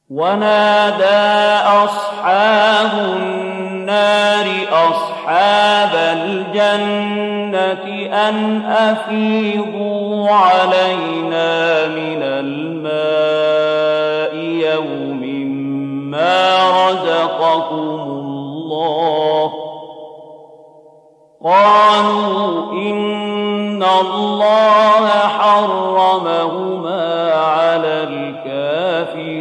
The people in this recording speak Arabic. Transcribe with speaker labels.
Speaker 1: ونادى أصحاب النار أصحاب الجنة أن أفيضوا علينا من الماء يوم ما رزقكم الله. قالوا إن الله حرمهما على الكافرين.